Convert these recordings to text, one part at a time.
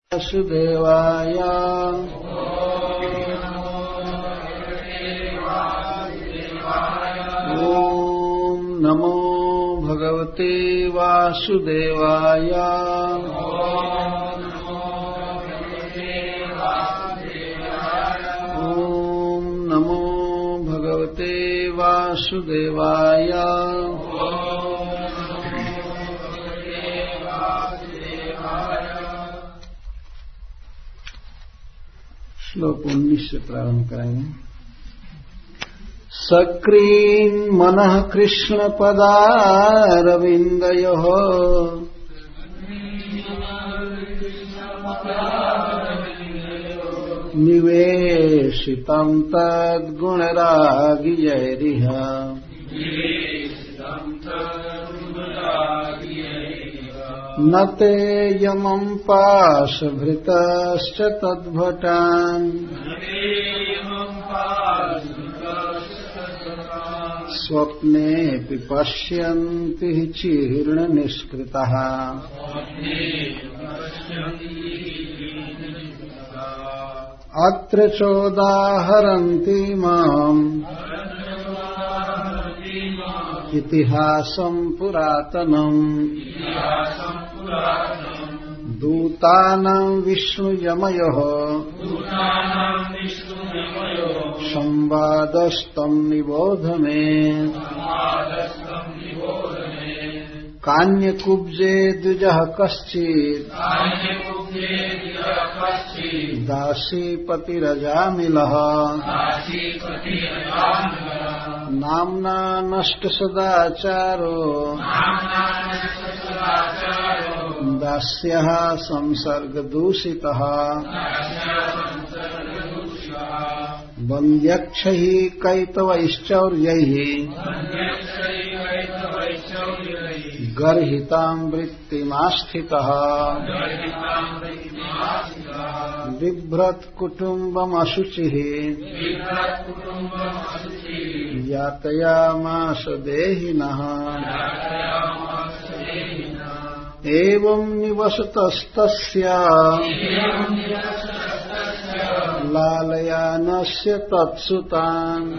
वासुदेवाय ओम नमो भगवते वासुदेवाय ओम नमो भगवते वासुदेवाय श्लोक 19 से प्रारंभ करेंगे। सक्रीन मनः कृष्ण पदारविन्दयोः निवेशितं तद्गुणरागिजैरिह न ते यमं पाशभृतश्च तद्भटान् स्वप्नेऽपि पश्यन्ति चीर्णनिष्कृतः अत्र चोदाहरन्ति माम् इतिहासं पुरातनम् दूतानां विष्णुयमयोः संवादस्तं निबोध मे कान्यकुब्जे द्विजः कश्चित् दासीपतिरजामिलः नाम्ना नष्टसदाचारो दास्यः संसर्गदूषितः वन्द्यक्षैः कैतवैश्चौर्यैः गर्हितां वृत्तिमास्थितः बिभ्रत्कुटुम्बमशुचिः यातयामास देहिनः एवं निवसतस्तस्य लालयानस्य तत्सुतान्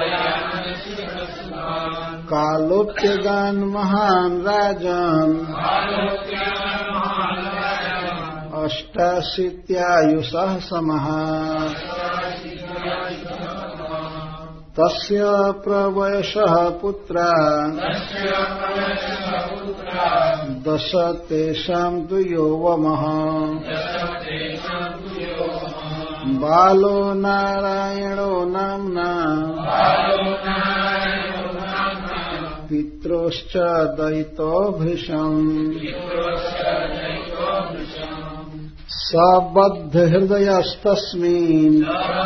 कालोप्यगान् महान् राजान् अष्टाशीत्यायुषः समः तस्य प्रवयसः पुत्रा दश तेषां तु यौवनः बालो नारायणो नाम्ना पित्रोश्च दयितो भृशम् सबद्धहृदयस्तस्मिन्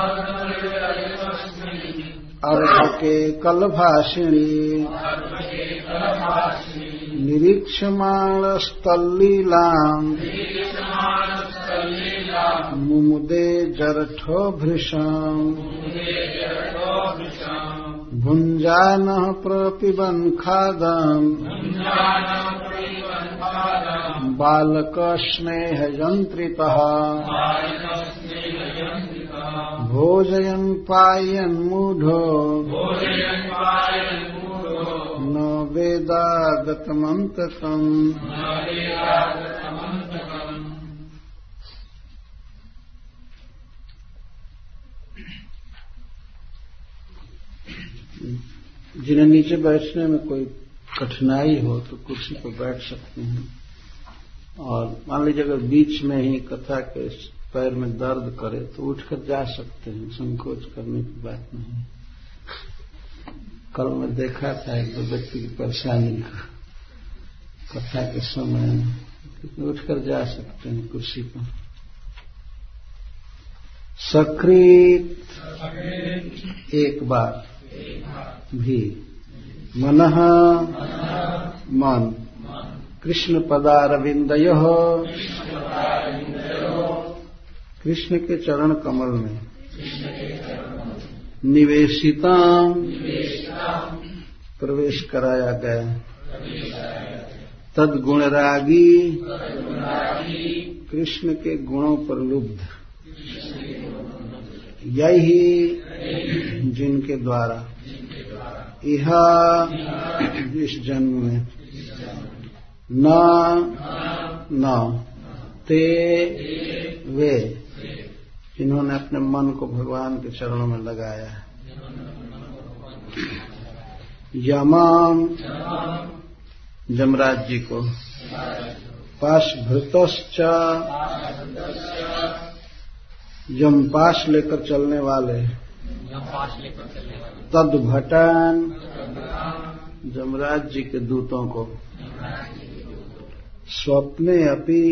अर्भके कलभाषिणी निरीक्षमाणस्तल्लीलाम् मुमुदे जरठो भृशम् भुञ्जानः प्रपिबन् खादम् बालकस्नेहयन्त्रितः भोजयन् पायन् मूढो न वेदागतमन्तकम् जिन्हें नीचे बैठने में कोई कठिनाई हो तो कुर्सी पर बैठ सकते हैं। और मान लीजिए अगर बीच में ही कथा के पैर में दर्द करे तो उठकर जा सकते हैं, संकोच करने की बात नहीं। कल मैं देखा था एक दो व्यक्ति की परेशानी कथा के समय उठकर जा सकते हैं कुर्सी पर। सकृत एक बार भी मनः मन कृष्ण पदारविन्दयोः कृष्ण के चरण कमल में निवेशितां प्रवेश कराया गया तद्गुणरागी कृष्ण के गुणों पर लुब्ध, यही जिनके द्वारा यह इस जन्म में न ते वे जिन्होंने अपने मन को भगवान के चरणों में लगाया है। यमाम जमराज जी को, पाशभृतश्च जमपाश लेकर चलने वाले, तद्भटान जमराज जी के दूतों को, स्वप्ने अपि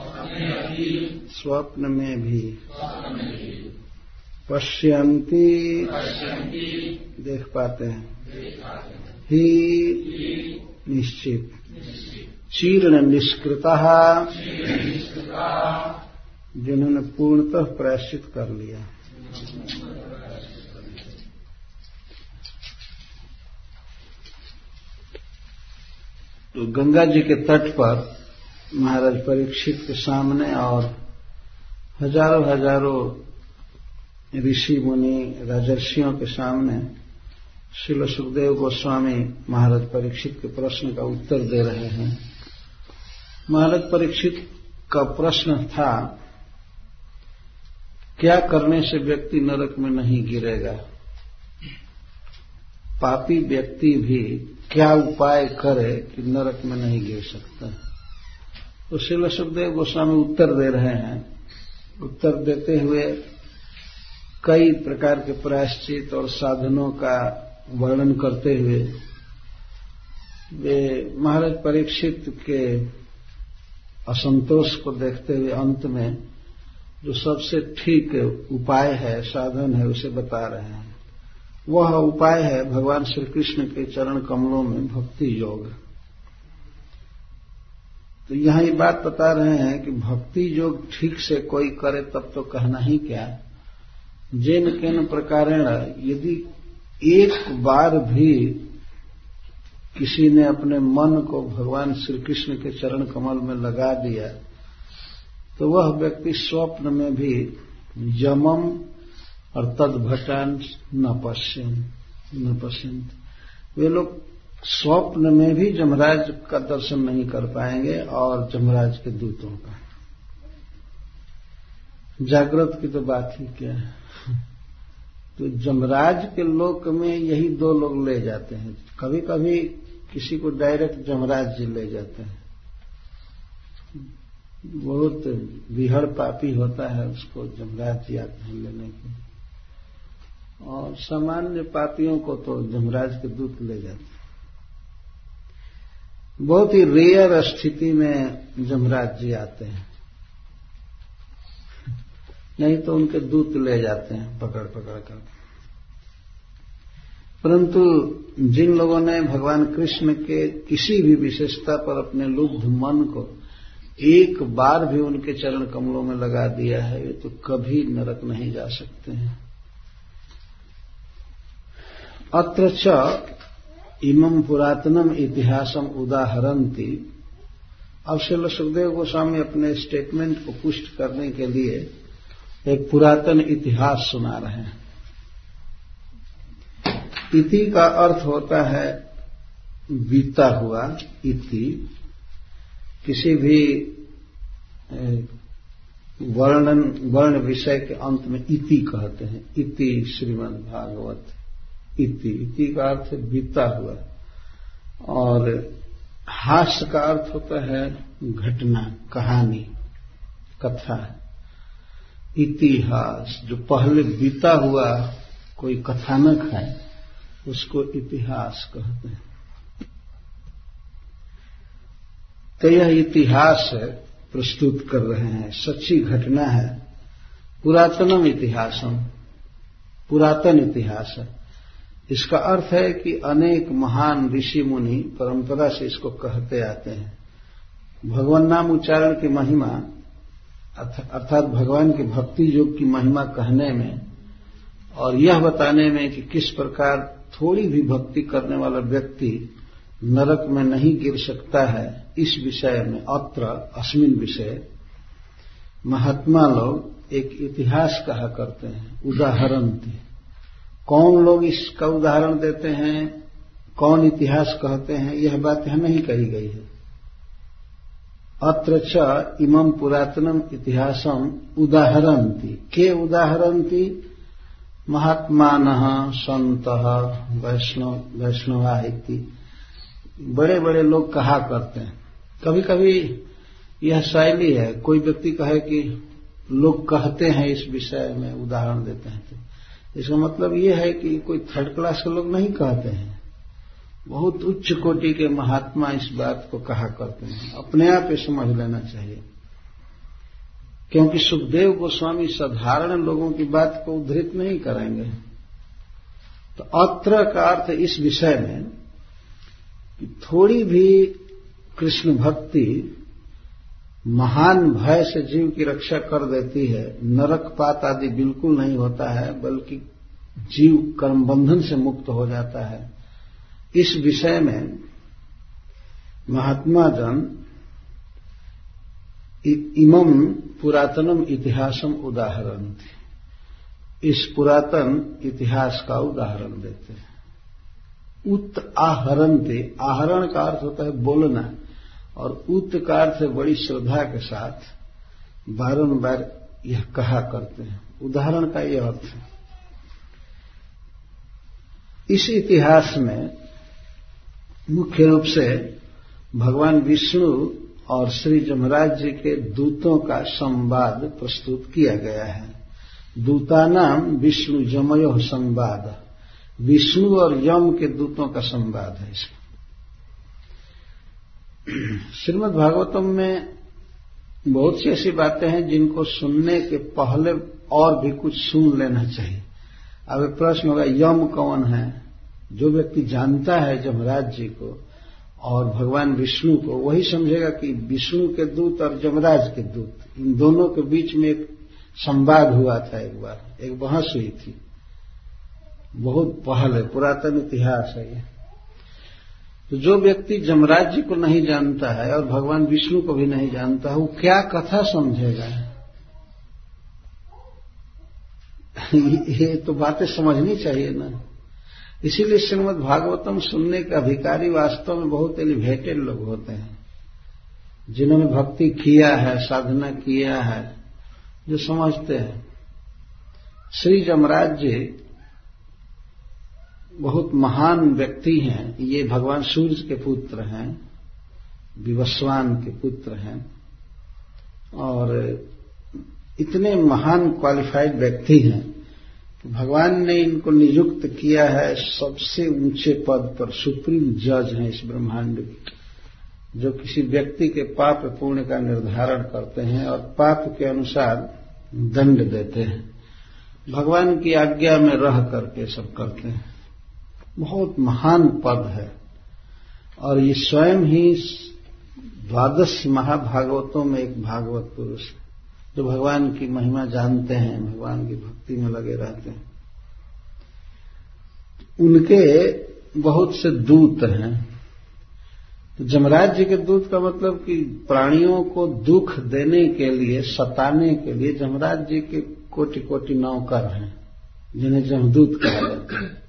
स्वप्न में भी, पश्यन्ति देख पाते हैं, ही निश्चित, चीर्ण निष्कृतः जिन्होंने पूर्णतः प्रायश्चित कर लिया। तो गंगा जी के तट पर महाराज परीक्षित के सामने और हजारों हजारों ऋषि मुनि राजर्षियों के सामने श्रील सुखदेव गोस्वामी महाराज परीक्षित के प्रश्न का उत्तर दे रहे हैं। महाराज परीक्षित का प्रश्न था, क्या करने से व्यक्ति नरक में नहीं गिरेगा? पापी व्यक्ति भी क्या उपाय करे कि नरक में नहीं गिर सकता? तो श्रील सुखदेव गोस्वामी उत्तर दे रहे हैं। उत्तर देते हुए कई प्रकार के प्रायश्चित और साधनों का वर्णन करते हुए वे महाराज परीक्षित के असंतोष को देखते हुए अंत में जो सबसे ठीक उपाय है, साधन है, उसे बता रहे हैं। वह उपाय है भगवान श्री कृष्ण के चरण कमलों में भक्ति योग। तो यहां ये बात बता रहे हैं कि भक्ति योग ठीक से कोई करे तब तो कहना ही क्या, जेन केन प्रकारेण यदि एक बार भी किसी ने अपने मन को भगवान श्री कृष्ण के चरण कमल में लगा दिया तो वह व्यक्ति स्वप्न में भी यमम और तद्भटान न पश्यन्त, वे लोग स्वप्न में भी जमराज का दर्शन नहीं कर पाएंगे और जमराज के दूतों का। जागृत की तो बात ही क्या है। तो जमराज के लोक में यही दो लोग ले जाते हैं। कभी कभी किसी को डायरेक्ट जमराज जी ले जाते हैं, बहुत विहड़ पापी होता है उसको जमराज जी आते हैं लेने के, और सामान्य पापियों को तो जमराज के दूत ले जाते हैं। बहुत ही रेयर स्थिति में जमराज जी आते हैं, नहीं तो उनके दूत ले जाते हैं पकड़ पकड़ कर। परंतु जिन लोगों ने भगवान कृष्ण के किसी भी विशेषता पर अपने लुब्ध मन को एक बार भी उनके चरण कमलों में लगा दिया है, वे तो कभी नरक नहीं जा सकते हैं। अत्र च इमं पुरातनम इतिहासम उदाहरन्ति। अब श्रील सुखदेव गोस्वामी अपने स्टेटमेंट को पुष्ट करने के लिए एक पुरातन इतिहास सुना रहे हैं। इति का अर्थ होता है बीता हुआ। इति किसी भी वर्ण विषय के अंत में इति कहते हैं। इति श्रीमद् भागवत। इति का अर्थ है बीता हुआ, और हास्य का अर्थ होता है घटना, कहानी, कथा। इतिहास जो पहले बीता हुआ कोई कथानक है उसको इतिहास कहते हैं। तो यह इतिहास प्रस्तुत कर रहे हैं, सच्ची घटना है। पुरातनम इतिहासम, पुरातन इतिहास है। इसका अर्थ है कि अनेक महान ऋषि मुनि परंपरा से इसको कहते आते हैं। भगवान नाम उच्चारण की महिमा अर्थात भगवान के भक्ति योग की महिमा कहने में और यह बताने में कि किस प्रकार थोड़ी भी भक्ति करने वाला व्यक्ति नरक में नहीं गिर सकता है, इस विषय में अत्र अस्मिन विषय महात्मा लोग एक इतिहास कहा करते हैं, उदाहरण थे। कौन लोग इसका उदाहरण देते हैं, कौन इतिहास कहते हैं, यह बात यहां नहीं कही गई है। अत्र च इमं पुरातनम इतिहासम उदाहरन्ति, के उदाहरन्ति, महात्मानः सन्तः वैष्णवा इति बड़े बड़े लोग कहा करते हैं। कभी कभी यह शैली है, कोई व्यक्ति कहे कि लोग कहते हैं इस विषय में उदाहरण देते हैं, तो इसका मतलब यह है कि कोई थर्ड क्लास के लोग नहीं कहते हैं, बहुत उच्च कोटि के महात्मा इस बात को कहा करते हैं। अपने आप ये समझ लेना चाहिए, क्योंकि सुखदेव गोस्वामी साधारण लोगों की बात को उद्धृत नहीं करेंगे। तो अत्र का अर्थ इस विषय में कि थोड़ी भी कृष्ण भक्ति महान भय से जीव की रक्षा कर देती है, नरकपात आदि बिल्कुल नहीं होता है, बल्कि जीव कर्म बंधन से मुक्त हो जाता है। इस विषय में महात्मा जन इमं पुरातनम इतिहासम उदाहरण, इस पुरातन इतिहास का उदाहरण देते हैं। उत आहरन्ते, आहरण का अर्थ होता है बोलना, और उत का अर्थ है बड़ी श्रद्धा के साथ बारंबार यह कहा करते हैं। उदाहरण का यह अर्थ है। इस इतिहास में मुख्य रूप से भगवान विष्णु और श्री जमराज जी के दूतों का संवाद प्रस्तुत किया गया है। दूतानाम विष्णु जमयो संवाद, विष्णु और यम के दूतों का संवाद है इसमें। श्रीमद् भागवतम में बहुत सी ऐसी बातें हैं जिनको सुनने के पहले और भी कुछ सुन लेना चाहिए। अब एक प्रश्न होगा, यम कौन है? जो व्यक्ति जानता है जमराज जी को और भगवान विष्णु को, वही समझेगा कि विष्णु के दूत और जमराज के दूत, इन दोनों के बीच में एक संवाद हुआ था। एक बार एक बहस हुई थी, बहुत पहले, पुरातन इतिहास है ये। तो जो व्यक्ति जमराज जी को नहीं जानता है और भगवान विष्णु को भी नहीं जानता है, वो क्या कथा समझेगा? ये तो बातें समझनी चाहिए ना। इसीलिए श्रीमद् भागवतम सुनने के अधिकारी वास्तव में बहुत एलिवेटेड लोग होते हैं, जिन्होंने भक्ति किया है, साधना किया है, जो समझते हैं। श्री जमराज जी बहुत महान व्यक्ति हैं। ये भगवान सूर्य के पुत्र हैं, विवस्वान के पुत्र हैं, और इतने महान क्वालिफाइड व्यक्ति हैं कि भगवान ने इनको नियुक्त किया है सबसे ऊंचे पद पर। सुप्रीम जज हैं इस ब्रह्मांड के, जो किसी व्यक्ति के पाप पुण्य का निर्धारण करते हैं और पाप के अनुसार दंड देते हैं। भगवान की आज्ञा में रह करके सब करते हैं। बहुत महान पद है, और ये स्वयं ही 12 महाभागवतों में एक भागवत पुरुष है, जो भगवान की महिमा जानते हैं, भगवान की भक्ति में लगे रहते हैं। उनके बहुत से दूत हैं। तो जमराज जी के दूत का मतलब कि प्राणियों को दुख देने के लिए, सताने के लिए जमराज जी के कोटि कोटि नौकर हैं, जिन्हें जमदूत कहा जाता है।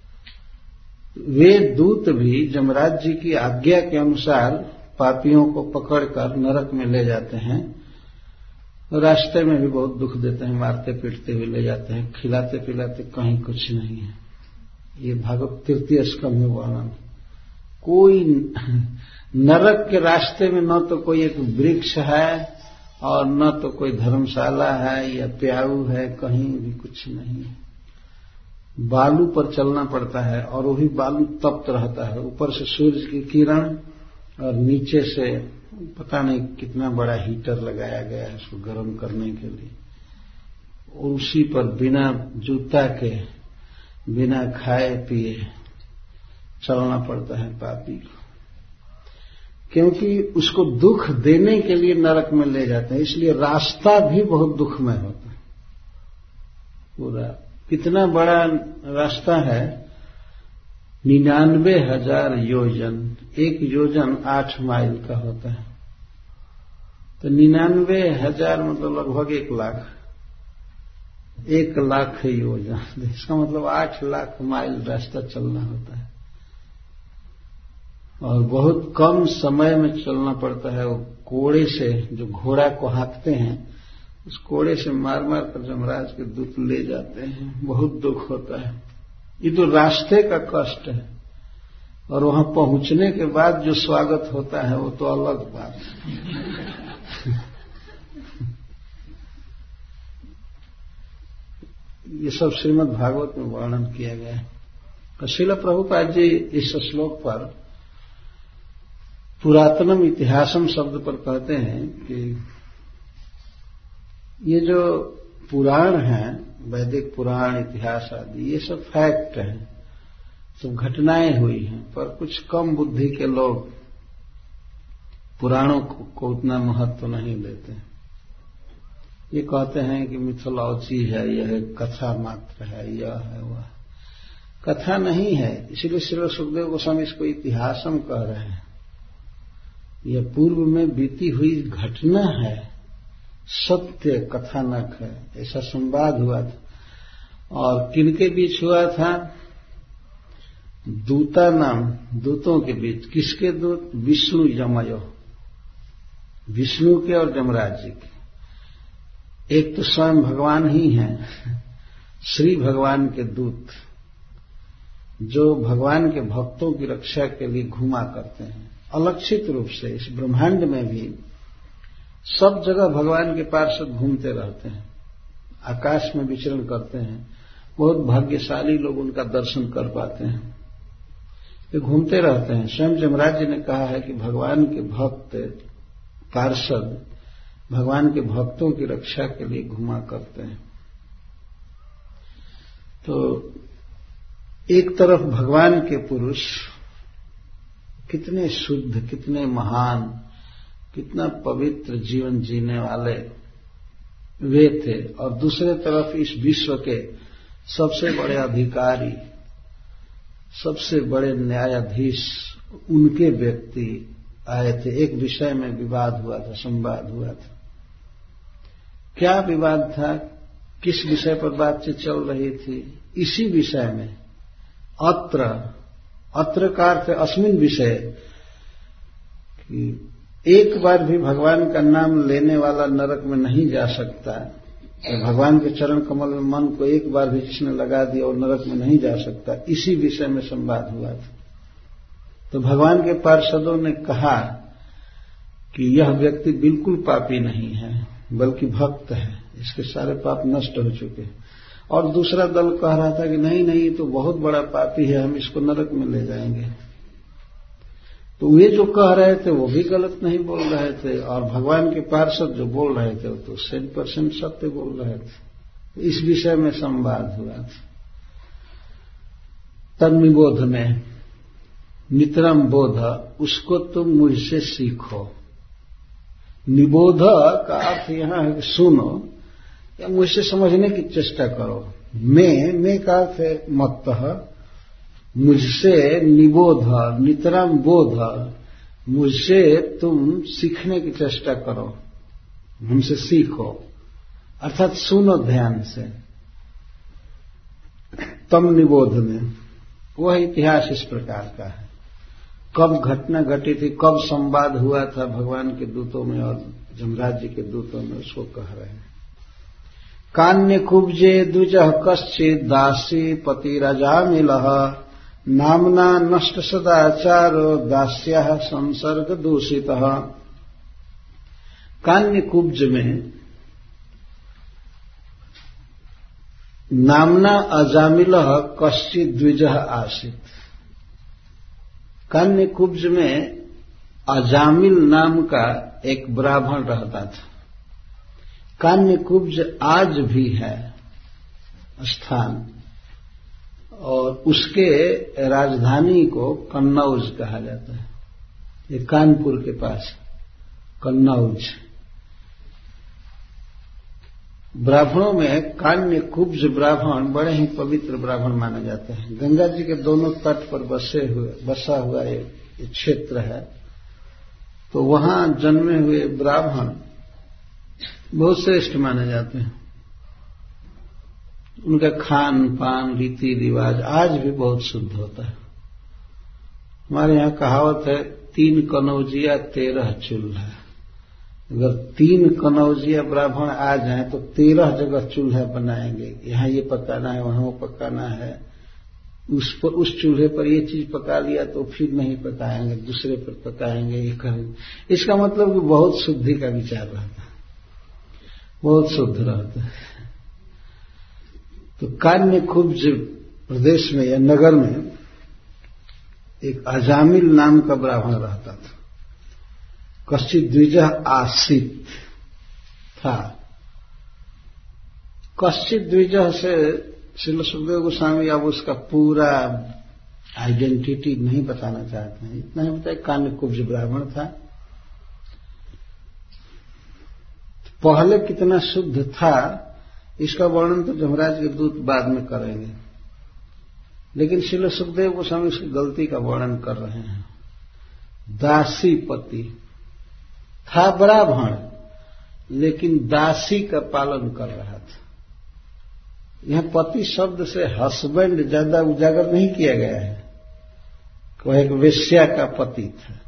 वे दूत भी जमराज जी की आज्ञा के अनुसार पापियों को पकड़कर नरक में ले जाते हैं। रास्ते में भी बहुत दुख देते हैं, मारते पीटते हुए ले जाते हैं, खिलाते पिलाते कहीं कुछ नहीं है। ये भागवत तृतीय स्कंध में वर्णन। कोई नरक के रास्ते में न तो कोई एक वृक्ष है और न तो कोई धर्मशाला है या प्याऊ है, कहीं भी कुछ नहीं है। बालू पर चलना पड़ता है, और वो भी बालू तप्त रहता है। ऊपर से सूर्य की किरण और नीचे से पता नहीं कितना बड़ा हीटर लगाया गया है उसको गर्म करने के लिए, और उसी पर बिना जूता के, बिना खाए पिए चलना पड़ता है पापी को, क्योंकि उसको दुख देने के लिए नरक में ले जाते हैं। इसलिए रास्ता भी बहुत दुखमय होता है पूरा। कितना बड़ा रास्ता है, 99,000 योजन। एक योजन 8 माइल का होता है। तो 99,000 मतलब लगभग 1 लाख। 1 लाख है योजन, इसका मतलब 8 लाख माइल रास्ता चलना होता है और बहुत कम समय में चलना पड़ता है। वो कोड़े से, जो घोड़ा को हाँकते हैं, उस कोड़े से मार मार कर यमराज के दूत ले जाते हैं। बहुत दुख होता है। ये तो रास्ते का कष्ट है, और वहां पहुंचने के बाद जो स्वागत होता है वो तो अलग बात है। ये सब श्रीमद् भागवत में वर्णन किया गया है। श्रील प्रभुपाद जी इस श्लोक पर पुरातनम इतिहासम शब्द पर कहते हैं कि ये जो पुराण हैं, वैदिक पुराण, इतिहास आदि, ये सब फैक्ट हैं, सब घटनाएं हुई हैं, पर कुछ कम बुद्धि के लोग पुराणों को उतना महत्व नहीं देते। ये कहते हैं कि मिथोलॉजी है, यह कथा मात्र है, यह है वह। कथा नहीं है, इसलिए श्री सुखदेव गोस्वामी इसको इतिहासम कह रहे हैं। यह पूर्व में बीती हुई घटना है, सत्य कथानक है। ऐसा संवाद हुआ था। और किनके बीच हुआ था? दूता नाम, दूतों के बीच। किसके दूत? विष्णु यमयो, विष्णु के और यमराज जी के। एक तो स्वयं भगवान ही हैं, श्री भगवान के दूत, जो भगवान के भक्तों की रक्षा के लिए घुमा करते हैं अलक्षित रूप से। इस ब्रह्मांड में भी सब जगह भगवान के पार्षद घूमते रहते हैं, आकाश में विचरण करते हैं। बहुत भाग्यशाली लोग उनका दर्शन कर पाते हैं। वे घूमते रहते हैं। स्वयं यमराज जी ने कहा है कि भगवान के भक्त पार्षद भगवान के भक्तों की रक्षा के लिए घुमा करते हैं। तो एक तरफ भगवान के पुरुष कितने शुद्ध, कितने महान, कितना पवित्र जीवन जीने वाले वे थे, और दूसरे तरफ इस विश्व के सबसे बड़े अधिकारी, सबसे बड़े न्यायाधीश, उनके व्यक्ति आए थे। एक विषय में विवाद हुआ था, संवाद हुआ था। क्या विवाद था? किस विषय पर बातचीत चल रही थी? इसी विषय में। अत्र का अर्थ अस्मिन विषय, कि एक बार भी भगवान का नाम लेने वाला नरक में नहीं जा सकता। भगवान के चरण कमल में मन को एक बार भी जिसने लगा दिया और नरक में नहीं जा सकता। इसी विषय में संवाद हुआ था। तो भगवान के पार्षदों ने कहा कि यह व्यक्ति बिल्कुल पापी नहीं है, बल्कि भक्त है, इसके सारे पाप नष्ट हो चुके हैं। और दूसरा दल कह रहा था कि नहीं नहीं, तो बहुत बड़ा पापी है, हम इसको नरक में ले जाएंगे। तो वे जो कह रहे थे वो भी गलत नहीं बोल रहे थे, और भगवान के पार्षद जो बोल रहे थे वो तो 100% सत्य बोल रहे थे। इस विषय में संवाद हुआ था। तन्निबोध में, नितरम बोध, उसको तुम मुझसे सीखो। निबोध का अर्थ यहां है कि सुनो या मुझसे समझने की चेष्टा करो। मैं का अर्थ है मत्तः, मुझसे निबोध, नितरम बोध, मुझसे तुम सीखने की चेष्टा करो, हमसे सीखो, अर्थात सुनो ध्यान से। तम निबोध में वह इतिहास इस प्रकार का है। कब घटना घटी थी, कब संवाद हुआ था भगवान के दूतों में और यमराज जी के दूतों में, उसको कह रहे हैं। कान्य कुब्जे द्विजः कश्चित् दासी पति राजामिलः नामना नष्ट सदाचारो दास्यः संसर्ग दूषितः। कान्य कुब्ज में नामना अजामिलः कश्चित् द्विजः आसीत्। कान्य कुब्ज में अजामिल नाम का एक ब्राह्मण रहता था। कान्य कुब्ज आज भी है स्थान, और उसके राजधानी को कन्नौज कहा जाता है। ये कानपुर के पास कन्नौज। ब्राह्मणों में कान्य कुब्ज ब्राह्मण बड़े ही पवित्र ब्राह्मण माने जाते हैं। गंगा जी के दोनों तट पर बसा हुआ ये क्षेत्र है। तो वहां जन्मे हुए ब्राह्मण बहुत श्रेष्ठ माने जाते हैं। उनका खान पान रीति रिवाज आज भी बहुत शुद्ध होता है। हमारे यहाँ कहावत है 3 कनौजिया 13 चूल्हा। अगर 3 कनौजिया ब्राह्मण आ जाएं तो 13 जगह चूल्हा बनाएंगे। यहाँ ये पकाना है, वहां वो पकाना है, उस चूल्हे पर ये चीज पका लिया तो फिर नहीं पकाएंगे, दूसरे पर पकाएंगे, ये करेंगे। इसका मतलब कि बहुत शुद्धि का विचार रहता है, बहुत शुद्ध रहता है। तो कान्यकुब्ज प्रदेश में या नगर में एक अजामिल नाम का ब्राह्मण रहता था। कश्चित द्विजः आसीत था। कश्चित द्विजः से श्रील सुखदेव गोस्वामी अब उसका पूरा आइडेंटिटी नहीं बताना चाहते हैं। इतना ही बताया कान्यकुब्ज ब्राह्मण था। पहले कितना शुद्ध था इसका वर्णन तो जमराज के दूत बाद में करेंगे, लेकिन श्रील सुखदेव गोस्वामी उसकी गलती का वर्णन कर रहे हैं। दासी पति था ब्राह्मण, लेकिन दासी का पालन कर रहा था। यहां पति शब्द से हस्बैंड ज्यादा उजागर नहीं किया गया है। वह एक वेश्या का पति था।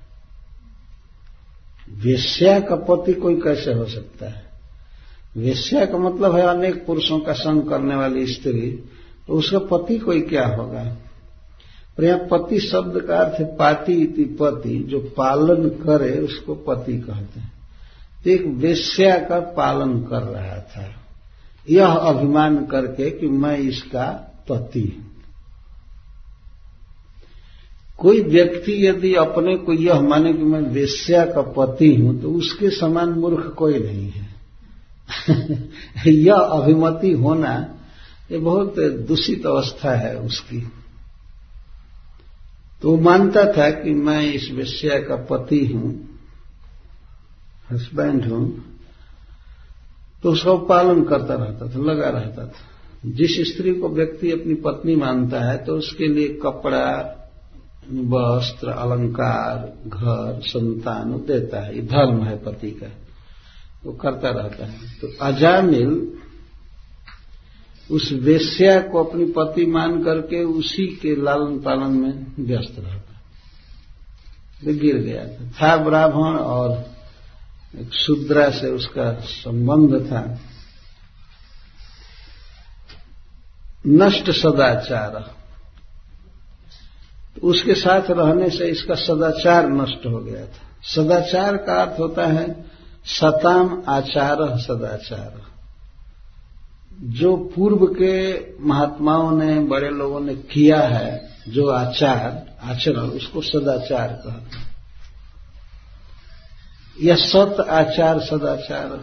वेश्या का पति कोई कैसे हो सकता है? वेश्या का मतलब है अनेक पुरुषों का संग करने वाली स्त्री, तो उसका पति कोई क्या होगा? और यहाँ पति शब्द का अर्थ है पाति इति पति, जो पालन करे उसको पति कहते हैं। तो एक वेश्या का पालन कर रहा था, यह अभिमान करके कि मैं इसका पति हूं। कोई व्यक्ति यदि अपने को यह माने कि मैं वेश्या का पति हूं तो उसके समान मूर्ख कोई नहीं है। यह अभिमति होना ये बहुत दूषित अवस्था है उसकी। तो मानता था कि मैं इस वेश्या का पति हूं, हस्बैंड हूं, तो उसका पालन करता रहता था, लगा रहता था। जिस स्त्री को व्यक्ति अपनी पत्नी मानता है तो उसके लिए कपड़ा, वस्त्र, अलंकार, घर, संतान देता है। ये धर्म है पति का, वो करता रहता है। तो अजामिल उस वेश्या को अपनी पति मान करके उसी के लालन पालन में व्यस्त रहता, तो गिर गया था ब्राह्मण और एक शूद्रा से उसका संबंध था। नष्ट सदाचार, तो उसके साथ रहने से इसका सदाचार नष्ट हो गया था। सदाचार का अर्थ होता है सताम आचार सदाचार। जो पूर्व के महात्माओं ने, बड़े लोगों ने किया है, जो आचरण, उसको सदाचार कहते हैं। यह सत आचार सदाचार,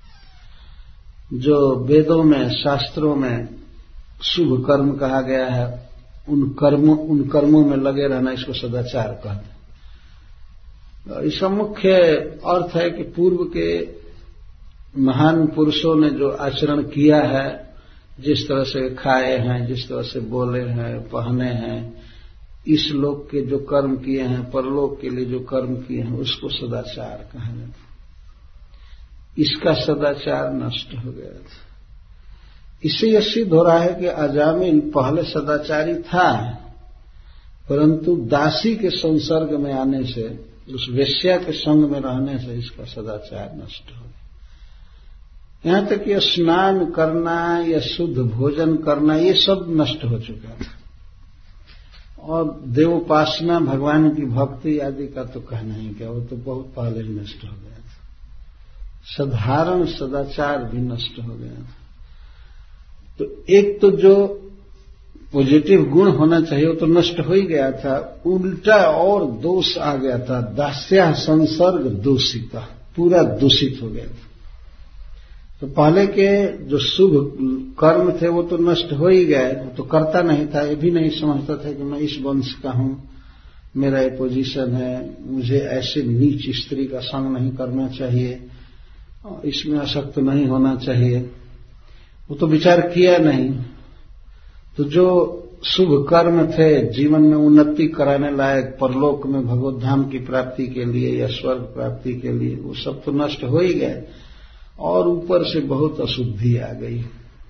जो वेदों में, शास्त्रों में शुभ कर्म कहा गया है, उन कर्मों में लगे रहना, इसको सदाचार कहते हैं। इसका मुख्य अर्थ है कि पूर्व के महान पुरुषों ने जो आचरण किया है, जिस तरह से खाए हैं, जिस तरह से बोले हैं, पहने हैं, इस लोक के जो कर्म किए हैं, परलोक के लिए जो कर्म किए हैं, उसको सदाचार कहा जाता है। इसका सदाचार नष्ट हो गया था। इससे यह सिद्ध हो रहा है कि अजामिल पहले सदाचारी था, परंतु दासी के संसर्ग में आने से, उस वेश्या के संग में रहने से इसका सदाचार नष्ट हो गया। यहां तक कि स्नान करना या शुद्ध भोजन करना, ये सब नष्ट हो चुका था। और देवोपासना, भगवान की भक्ति आदि का तो कहना ही क्या, वो तो बहुत पहले ही नष्ट हो गया था। साधारण सदाचार भी नष्ट हो गया था। तो एक तो जो पॉजिटिव गुण होना चाहिए वो तो नष्ट हो ही गया था, उल्टा और दोष आ गया था। दास्या संसर्ग दूषिता, पूरा दूषित हो गया था। तो पहले के जो शुभ कर्म थे वो तो नष्ट हो ही गए, वो तो करता नहीं था, ये भी नहीं समझता था कि मैं इस वंश का हूं, मेरा ये पोजीशन है, मुझे ऐसे नीच स्त्री का संग नहीं करना चाहिए, इसमें आसक्त नहीं होना चाहिए, वो तो विचार किया नहीं। तो जो शुभ कर्म थे, जीवन में उन्नति कराने लायक, परलोक में भगवत धाम की प्राप्ति के लिए या स्वर्ग प्राप्ति के लिए, वो सब तो नष्ट हो ही गए। और ऊपर से बहुत अशुद्धि आ गई,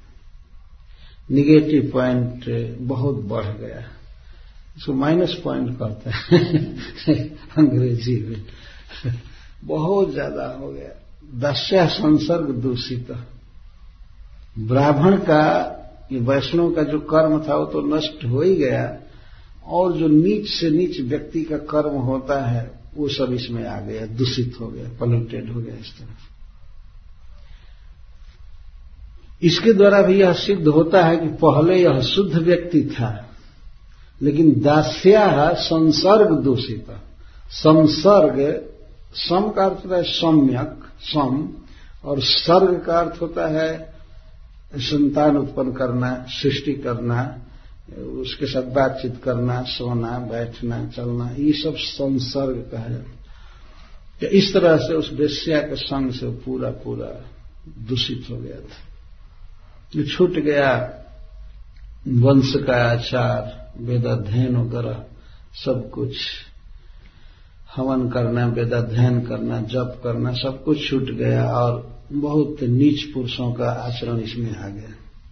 निगेटिव पॉइंट बहुत बढ़ गया, इसको माइनस पॉइंट कहते हैं अंग्रेजी में। बहुत ज्यादा हो गया। दस्या संसर्ग दूषित। ब्राह्मण का, ये वैष्णव का जो कर्म था वो तो नष्ट हो ही गया, और जो नीच से नीच व्यक्ति का कर्म होता है वो सब इसमें आ गया, दूषित हो गया, पॉल्यूटेड हो गया इस तरह। इसके द्वारा भी यह सिद्ध होता है कि पहले यह शुद्ध व्यक्ति था, लेकिन दास्या संसर्ग दूषित। संसर्ग, सम का अर्थ होता है सम्यक, सम, और सर्ग का अर्थ होता है संतान उत्पन्न करना, सृष्टि करना, उसके साथ बातचीत करना, सोना, बैठना, चलना, ये सब संसर्ग का है। तो इस तरह से उस वेश्या के संग से पूरा पूरा दूषित हो गया था। ये छूट गया वंश का आचार, वेदाध्ययन वगैरह सब कुछ, हवन करना, वेदाध्ययन करना, जप करना, सब कुछ छूट गया, और बहुत नीच पुरुषों का आचरण इसमें आ गया।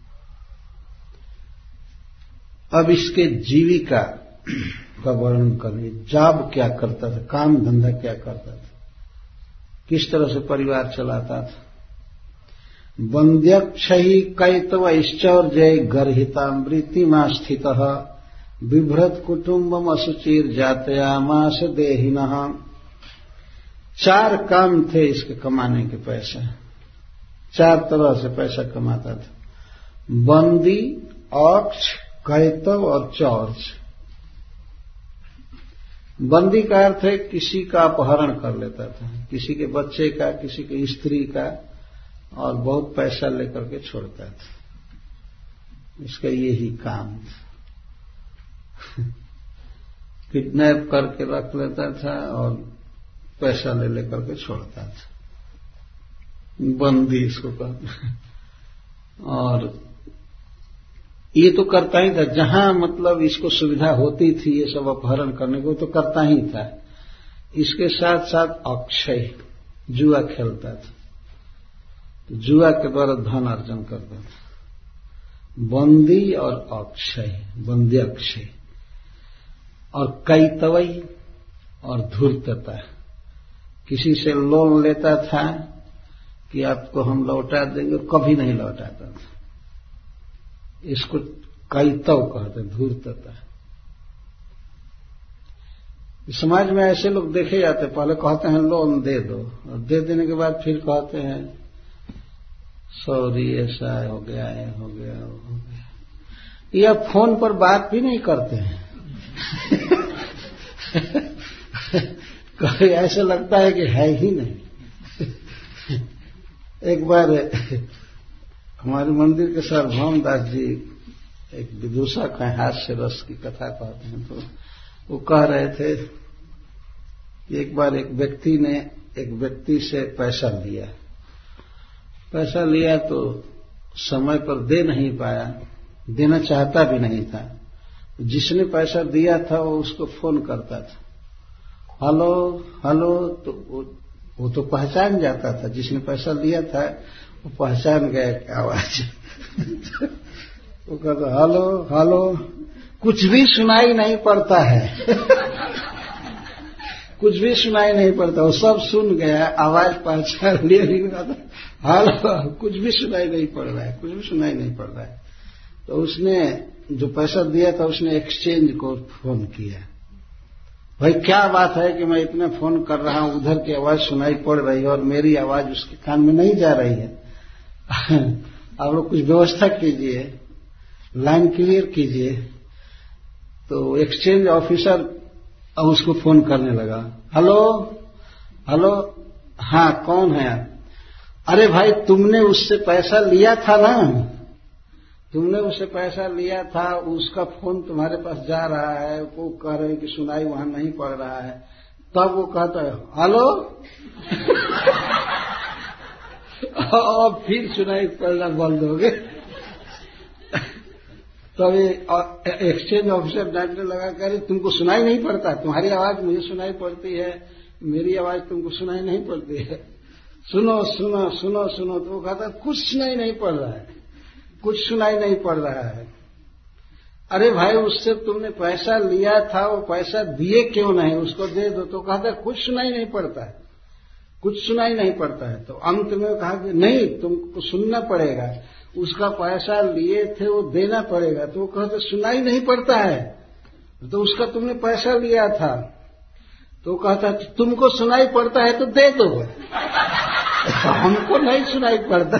अब इसके जीविका का वर्णन करें। जॉब क्या करता था, काम धंधा क्या करता था, किस तरह से परिवार चलाता था। वंद्यक्षयी कैतवैश्चर्य गर्हितामृतिमा स्थितः बिभ्रत कुटुंबम असुचिर जातयामास देहिनः। 4 काम थे इसके कमाने के पैसे, 4 तरह से पैसा कमाता था। बंदी, अक्ष, कैतव और चौर्च। बंदी का अर्थ है किसी का अपहरण कर लेता था, किसी के बच्चे का, किसी की स्त्री का, और बहुत पैसा लेकर के छोड़ता था। इसका यही काम था। किडनैप करके रख लेता था और पैसा ले लेकर के छोड़ता था, बंदी इसको कहते हैं। और ये तो करता ही था, जहां मतलब इसको सुविधा होती थी ये सब अपहरण करने को, तो करता ही था। इसके साथ साथ अक्षय, जुआ खेलता था, तो जुआ के द्वारा धन अर्जन करता था। बंदी और अक्षय, बंदी अक्षय, और कैतवई और धूर्तता। किसी से लोन लेता था कि आपको हम लौटा देंगे, कभी नहीं लौटाता था। इसको कैतव कहते, धूर्तता। समाज में ऐसे लोग देखे जाते, पहले कहते हैं लोन दे दो, और दे देने के बाद फिर कहते हैं सॉरी ऐसा हो गया, हो गया, हो गया। या फोन पर बात भी नहीं करते हैं। कभी ऐसा लगता है कि है ही नहीं। एक बार हमारे मंदिर के सार्वभौम दास जी एक विदूषक है, हास्य रस की कथा कहते हैं, तो वो कह रहे थे कि एक बार एक व्यक्ति ने एक व्यक्ति से पैसा लिया तो समय पर दे नहीं पाया, देना चाहता भी नहीं था। जिसने पैसा दिया था वो उसको फोन करता था, हेलो हेलो, तो वो तो पहचान जाता था, जिसने पैसा लिया था वो पहचान गया कि आवाज। वो कहता हेलो हेलो, कुछ भी सुनाई नहीं पड़ता है। कुछ भी सुनाई नहीं पड़ता, वो सब सुन गया, आवाज पहचान लिया, नहीं कहता हेलो, कुछ भी सुनाई नहीं पड़ रहा है, कुछ भी सुनाई नहीं पड़ रहा है। तो उसने जो पैसा दिया था उसने एक्सचेंज को फोन किया, भाई क्या बात है कि मैं इतना फोन कर रहा हूं, उधर की आवाज सुनाई पड़ रही है और मेरी आवाज उसके कान में नहीं जा रही है। आप लोग कुछ व्यवस्था कीजिए, लाइन क्लियर कीजिए। तो एक्सचेंज ऑफिसर अब उसको फोन करने लगा, हेलो हेलो, हाँ कौन है आप? अरे भाई तुमने उससे पैसा लिया था ना, तुमने उससे पैसा लिया था, उसका फोन तुम्हारे पास जा रहा है, वो कह रहे हैं कि सुनाई वहां नहीं पड़ रहा है। तब वो कहता है हेलो। और फिर सुनाई पड़ना बंद हो गए। तब एक्सचेंज ऑफिसर डांटने लगा, कह रहे तुमको सुनाई नहीं पड़ता, तुम्हारी आवाज मुझे सुनाई पड़ती है, मेरी आवाज तुमको सुनाई नहीं पड़ती है। सुनो सुनो सुनो सुनो। तो वो कहता कुछ सुनाई नहीं पड़ रहा है, कुछ सुनाई नहीं पड़ रहा है। अरे भाई उससे तुमने पैसा लिया था, वो पैसा दिए क्यों नहीं, उसको दे दो। तो कहता कुछ सुनाई नहीं पड़ता है, कुछ सुनाई नहीं पड़ता है। तो अंत में कहा कि नहीं, तुमको सुनना पड़ेगा, उसका पैसा लिए थे वो देना पड़ेगा। तो वो कहते सुनाई नहीं पड़ता है, तो उसका तुमने पैसा लिया था। तो कहता तुमको सुनाई पड़ता है तो दे दो, हमको नहीं सुनाई पड़ता।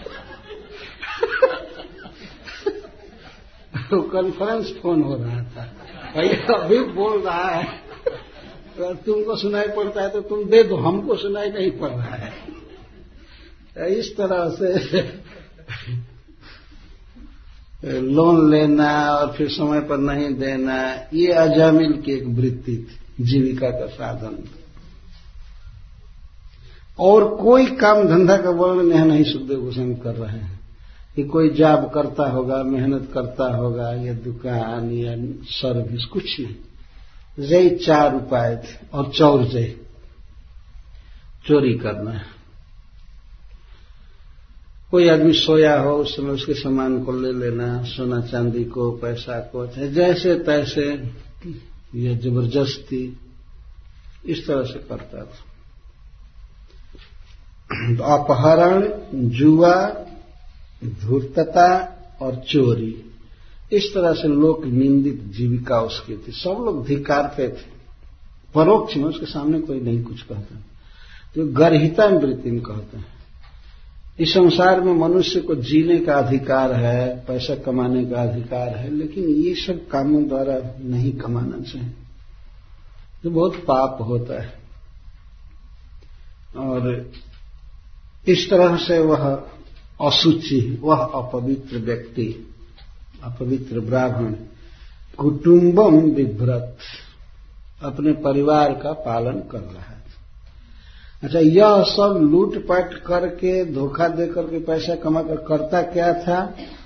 तो कॉन्फ्रेंस फोन हो रहा था, भैया अभी बोल रहा है तो तुमको सुनाई पड़ता है तो तुम दे दो, हमको सुनाई नहीं पड़ रहा है। इस तरह से लोन लेना और फिर समय पर नहीं देना, ये अजामिल की एक वृत्ति थी, जीविका का साधन। और कोई काम धंधा का वर्णन यहां नहीं सुखदेव गोस्वामी कर रहे हैं कि कोई जॉब करता होगा, मेहनत करता होगा, या दुकान या सर्विस, कुछ नहीं। यही 4 उपाय थे। और चौर जय, चोरी करना है। कोई आदमी सोया हो उस समय उसके सामान को ले लेना, सोना चांदी को, पैसा को, जैसे तैसे या जबरदस्ती, इस तरह से करता था। तो अपहरण, जुआ, धूर्तता और चोरी, इस तरह से लोक निंदित जीविका उसकी थी। सब लोग धिक्कारते थे, परोक्ष में उसके सामने कोई नहीं कुछ कहता। तो गर्हिता वृत्ति में कहते हैं इस संसार में मनुष्य को जीने का अधिकार है, पैसा कमाने का अधिकार है, लेकिन ये सब कामों द्वारा नहीं कमाना चाहिए, तो बहुत पाप होता है। और इस तरह से वह अशुचि, वह अपवित्र व्यक्ति, अपवित्र ब्राह्मण, कुटुंबम विभ्रत, अपने परिवार का पालन कर रहा है। अच्छा, यह सब लूटपाट करके, धोखा देकर के पैसा कमाकर करता क्या था?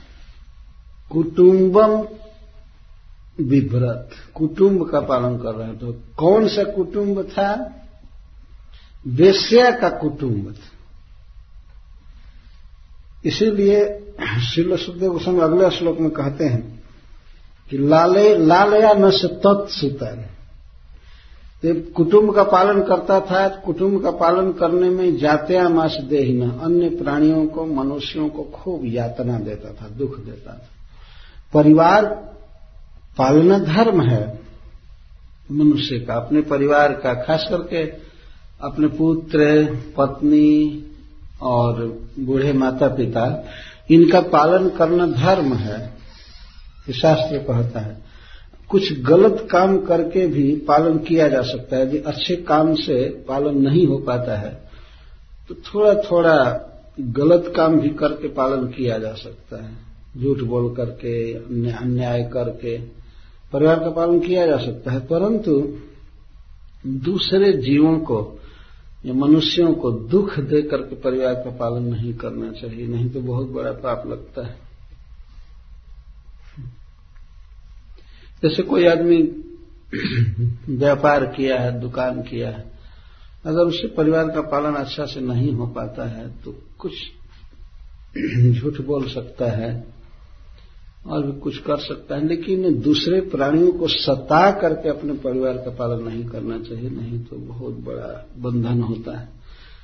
कुटुंबम विभ्रत, कुटुंब का पालन कर रहा है। तो कौन सा कुटुंब था? वेश्या का कुटुंब था। इसीलिए श्रील सुखदेव गोस्वामी अगले श्लोक में कहते हैं कि लालया न से तत्सुतन, कुटुंब का पालन करता था। कुटुंब का पालन करने में जात्या मास देहिना, अन्य प्राणियों को, मनुष्यों को खूब यातना देता था, दुख देता था। परिवार पालना धर्म है मनुष्य का, अपने परिवार का, खास करके अपने पुत्र, पत्नी और बूढ़े माता पिता, इनका पालन करना धर्म है, ये शास्त्र कहता है। कुछ गलत काम करके भी पालन किया जा सकता है। यदि अच्छे काम से पालन नहीं हो पाता है तो थोड़ा थोड़ा गलत काम भी करके पालन किया जा सकता है। झूठ बोल करके, अन्याय करके परिवार का पालन किया जा सकता है। परंतु दूसरे जीवों को या मनुष्यों को दुख दे करके परिवार का पालन नहीं करना चाहिए, नहीं तो बहुत बड़ा पाप लगता है। जैसे कोई आदमी व्यापार किया है, दुकान किया है, अगर उससे परिवार का पालन अच्छा से नहीं हो पाता है तो कुछ झूठ बोल सकता है और भी कुछ कर सकता है, लेकिन दूसरे प्राणियों को सता करके अपने परिवार का पालन नहीं करना चाहिए, नहीं तो बहुत बड़ा बंधन होता है।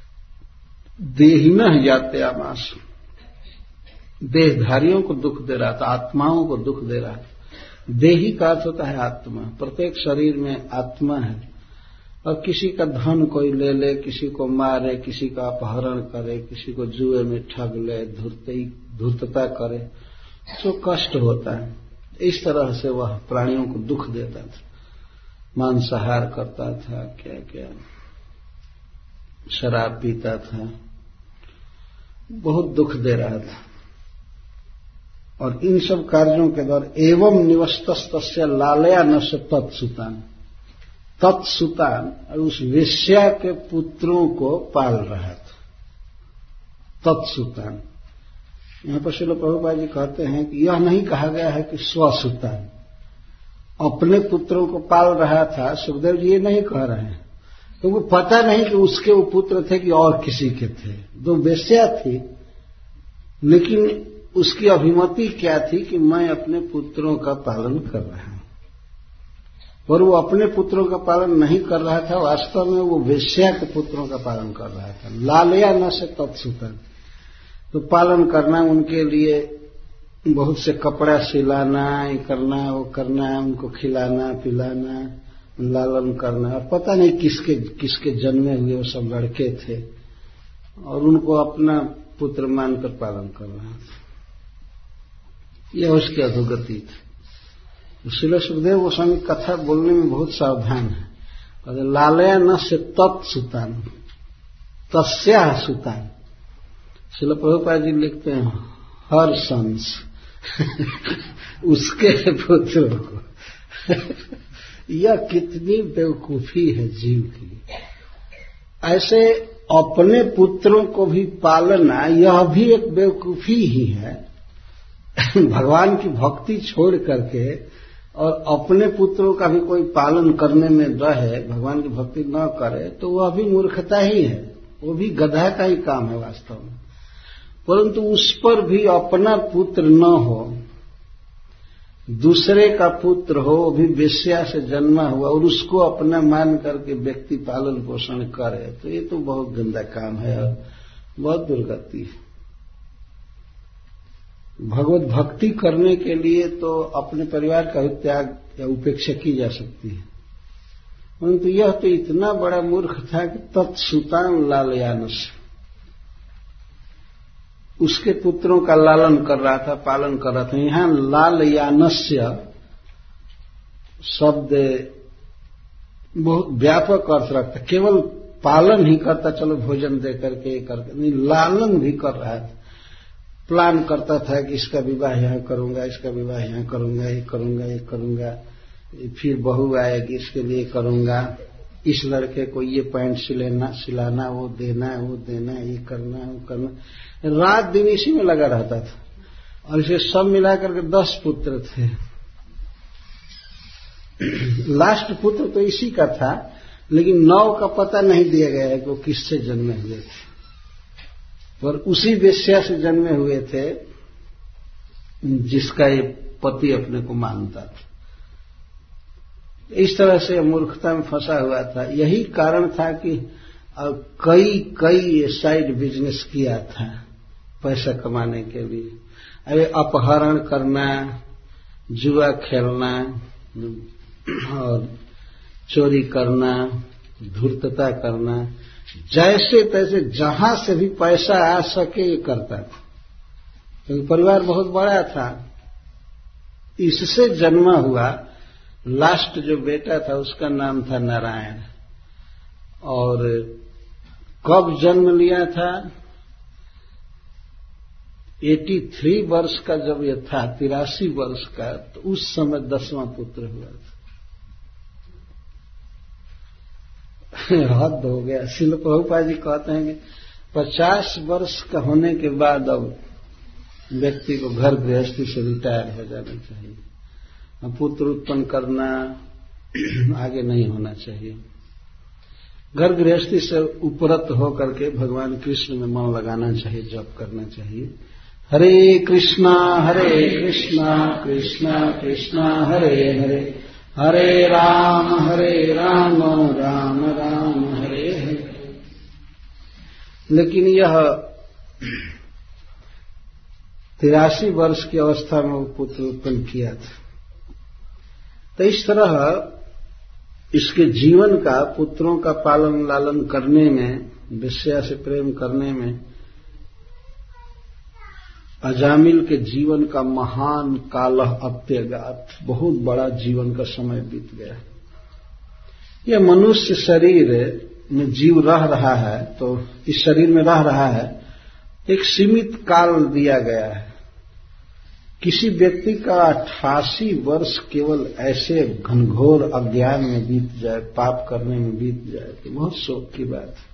देहिनः यात्यामास, देहधारियों को दुख दे रहा था, आत्माओं को दुख दे रहा था। देही का अर्थ होता है आत्मा, प्रत्येक शरीर में आत्मा है। और किसी का धन कोई ले ले, किसी को मारे, किसी का अपहरण करे, किसी को जुए में ठग ले, धूर्तता करे, तो कष्ट होता है। इस तरह से वह प्राणियों को दुख देता था, मांसाहार करता था, क्या क्या शराब पीता था, बहुत दुख दे रहा था। और इन सब कार्यों के द्वारा एवं निवस्तस्य लालया न से तत्सुतान, तत्सुतान उस वेश्या के पुत्रों को पाल रहा था। तत्सुतान, यहां पर श्रील प्रभुपाद जी कहते हैं कि यह नहीं कहा गया है कि स्वसुतान, अपने पुत्रों को पाल रहा था। सुखदेव जी ये नहीं कह रहे हैं क्योंकि पता नहीं कि उसके वो पुत्र थे कि और किसी के थे। 2 वेश्या थी, लेकिन उसकी अभिमति क्या थी कि मैं अपने पुत्रों का पालन कर रहा हूं। और वो अपने पुत्रों का पालन नहीं कर रहा था, वास्तव में वो वेश्या के पुत्रों का पालन कर रहा था। लालया न से तत्सुतन, तो पालन करना उनके लिए बहुत से कपड़ा सिलाना, ये करना वो करना, उनको खिलाना पिलाना, लालन करना। और पता नहीं किसके किसके जन्मे हुए वो सब लड़के थे और उनको अपना पुत्र मानकर पालन कर रहा था। यह उसकी अधोगति थी। श्रील सुखदेव गोस्वामी कथा बोलने में बहुत सावधान है। कहते लालया न से तत्सुतान तस्या सुतान। श्रील प्रभुपाद जी लिखते हैं हर संस उसके पुत्रों को। यह कितनी बेवकूफी है जीव की। ऐसे अपने पुत्रों को भी पालना, यह भी एक बेवकूफी ही है। भगवान की भक्ति छोड़ करके और अपने पुत्रों का भी कोई पालन करने में रहे, भगवान की भक्ति न करे, तो वह भी मूर्खता ही है। वो भी गधा का ही काम है वास्तव में। परंतु उस पर भी अपना पुत्र न हो, दूसरे का पुत्र हो, वो भी वेश्या से जन्मा हुआ और उसको अपना मान करके व्यक्ति पालन पोषण करे, तो ये तो बहुत गंदा काम है और बहुत दुर्गति है। भगवत भक्ति करने के लिए तो अपने परिवार का भी त्याग या उपेक्षा की जा सकती है, परंतु यह तो इतना बड़ा मूर्ख था कि तत्सुतान लालयानस, उसके पुत्रों का लालन कर रहा था, पालन कर रहा था। यहां लालयानस्य शब्द बहुत व्यापक अर्थ रखता, केवल पालन ही करता, चलो भोजन दे करके करके नहीं, लालन भी कर रहा था। प्लान करता था कि इसका विवाह यहां करूंगा, इसका विवाह यहां करूंगा, ये करूंगा, ये करूंगा, फिर बहू आएगी इसके लिए करूंगा, इस लड़के को ये पैंट सिलाना, वो देना, ये करना, वो करना। रात दिन इसी में लगा रहता था और इसे सब मिलाकर के 10 पुत्र थे। लास्ट पुत्र तो इसी का था, लेकिन 9 का पता नहीं दिया गया है कि वो किससे जन्मे हुए थे, पर उसी वेश्या से जन्मे हुए थे जिसका ये पति अपने को मानता था। इस तरह से मूर्खता में फंसा हुआ था। यही कारण था कि कई साइड बिजनेस किया था पैसा कमाने के लिए। अरे अपहरण करना, जुआ खेलना और चोरी करना, धूर्तता करना, जैसे तैसे जहां से भी पैसा आ सके ये करता था, क्योंकि परिवार बहुत बड़ा था। इससे जन्मा हुआ लास्ट जो बेटा था उसका नाम था नारायण, और कब जन्म लिया था? 83 वर्ष का जब यह था, 83 वर्ष का, तो उस समय 10वां पुत्र हुआ था। हद हो गया। श्रील प्रभुपाद जी कहते हैं कि 50 वर्ष का होने के बाद अब व्यक्ति को घर गृहस्थी से रिटायर हो जाना चाहिए। पुत्र उत्पन्न करना आगे नहीं होना चाहिए। घर गृहस्थी से उपरत होकर के भगवान कृष्ण में मन लगाना चाहिए, जप करना चाहिए। हरे कृष्णा कृष्णा कृष्णा हरे हरे, हरे राम राम राम हरे हरे। लेकिन यह 83 वर्ष की अवस्था में वो पुत्र उत्पन्न किया था। तो इस तरह इसके जीवन का, पुत्रों का पालन लालन करने में, वेश्या से प्रेम करने में, अजामिल के जीवन का महान कालह अत्यगात, बहुत बड़ा जीवन का समय बीत गया। यह मनुष्य शरीर में जीव रह रहा है, तो इस शरीर में रह रहा है, एक सीमित काल दिया गया है। किसी व्यक्ति का 88 वर्ष केवल ऐसे घनघोर अज्ञान में बीत जाए, पाप करने में बीत जाए, तो बहुत शोक की बात है।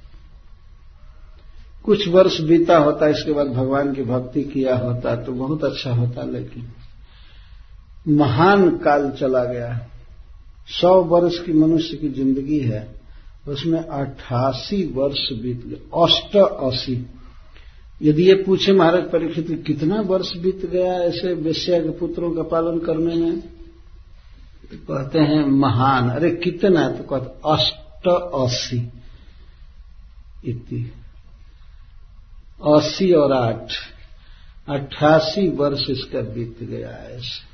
कुछ वर्ष बीता होता, इसके बाद भगवान की भक्ति किया होता तो बहुत अच्छा होता, लेकिन महान काल चला गया। 100 वर्ष की मनुष्य की जिंदगी है उसमें 88 वर्ष बीत गए। 88। यदि ये पूछे महाराज परीक्षित कितना वर्ष बीत गया ऐसे वेश्या के पुत्रों का पालन करने में, तो कहते हैं महान। अरे कितना, तो कहते 88 इतनी 80 और 8 88 वर्ष इसका बीत गया ऐसे।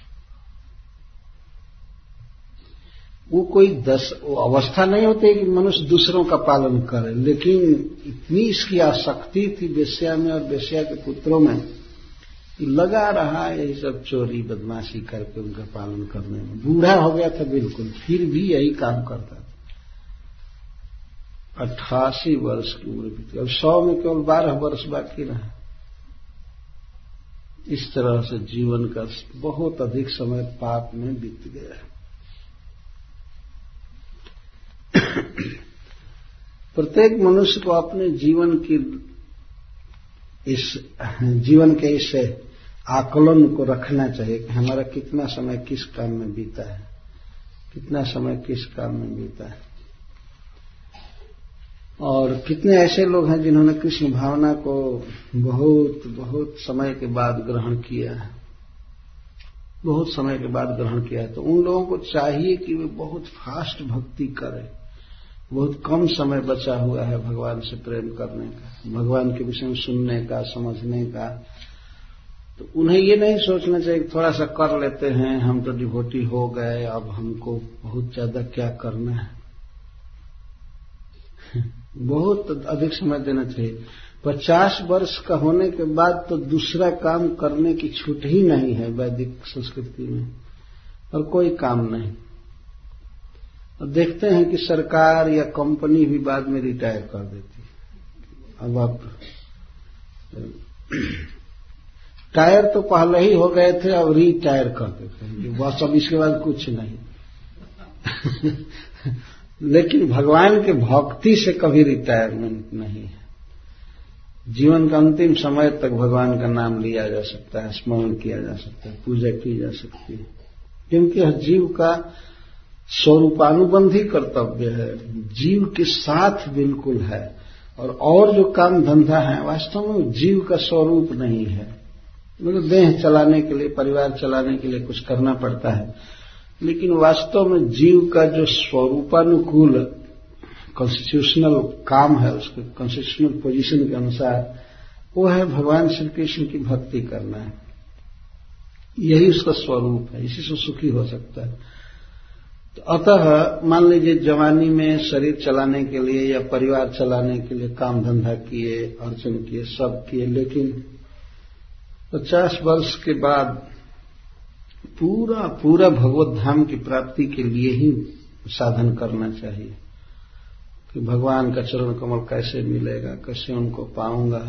वो कोई वो अवस्था नहीं होती कि मनुष्य दूसरों का पालन करे, लेकिन इतनी इसकी आसक्ति थी वेश्या में और वेश्या के पुत्रों में, लगा रहा यही सब चोरी बदमाशी करके उनका पालन करने में। बूढ़ा हो गया था बिल्कुल, फिर भी यही काम करता था। 88 वर्ष की उम्र बीत गई। अब 100 में केवल 12 वर्ष बाकी रहा। इस तरह से जीवन का बहुत अधिक समय पाप में बीत गया है। प्रत्येक मनुष्य को अपने जीवन के इस आकलन को रखना चाहिए कि हमारा कितना समय किस काम में बीता है, कितना समय किस काम में बीता है। और कितने ऐसे लोग हैं जिन्होंने कृष्ण भावना को बहुत बहुत समय के बाद ग्रहण किया है, बहुत समय के बाद ग्रहण किया है। तो उन लोगों को चाहिए कि वे बहुत फास्ट भक्ति करें। बहुत कम समय बचा हुआ है भगवान से प्रेम करने का, भगवान के विषय में सुनने का, समझने का। तो उन्हें ये नहीं सोचना चाहिए कि थोड़ा सा कर लेते हैं, हम तो डिवोटी हो गए, अब हमको बहुत ज्यादा क्या करना है। बहुत अधिक समय देना चाहिए। 50 वर्ष का होने के बाद तो दूसरा काम करने की छूट ही नहीं है वैदिक संस्कृति में, और कोई काम नहीं। और देखते हैं कि सरकार या कंपनी भी बाद में रिटायर कर देती है। अब आप टायर तो पहले ही हो गए थे, अब रिटायर कर देते हैं, बस अब इसके बाद कुछ नहीं। लेकिन भगवान के भक्ति से कभी रिटायरमेंट नहीं है। जीवन का अंतिम समय तक भगवान का नाम लिया जा सकता है, स्मरण किया जा सकता है, पूजा की जा सकती है, क्योंकि यह जीव का स्वरूपानुबंधी कर्तव्य है, जीव के साथ बिल्कुल है। और जो काम धंधा है वास्तव में जीव का स्वरूप नहीं है। मतलब देह चलाने के लिए, परिवार चलाने के लिए कुछ करना पड़ता है, लेकिन वास्तव में जीव का जो स्वरूपानुकूल कॉन्स्टिट्यूशनल काम है, उसके कॉन्स्टिट्यूशनल पोजीशन के अनुसार, वो है भगवान श्री कृष्ण की भक्ति करना है। यही उसका स्वरूप है, इसी से सुखी हो सकता है। तो अतः मान लीजिए जवानी में शरीर चलाने के लिए या परिवार चलाने के लिए काम धंधा किए, अर्चन किए, सब किए, लेकिन 50 वर्ष के बाद पूरा भगवत धाम की प्राप्ति के लिए ही साधन करना चाहिए कि भगवान का चरण कमल कैसे मिलेगा, कैसे उनको पाऊंगा।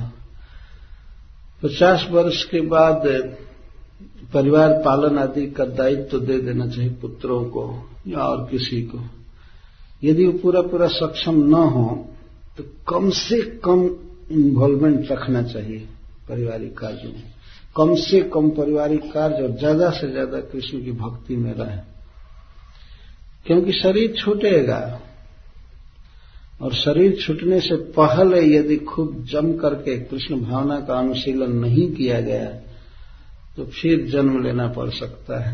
50 वर्ष के बाद परिवार पालन आदि का दायित्व तो दे देना चाहिए पुत्रों को या और किसी को। यदि वो पूरा सक्षम न हो तो कम से कम इन्वॉल्वमेंट रखना चाहिए पारिवारिक कार्यों में, कम से कम पारिवारिक कार्य और ज्यादा से ज्यादा कृष्ण की भक्ति में रहे, क्योंकि शरीर छूटेगा और शरीर छूटने से पहले यदि खूब जम करके कृष्ण भावना का अनुशीलन नहीं किया गया तो फिर जन्म लेना पड़ सकता है।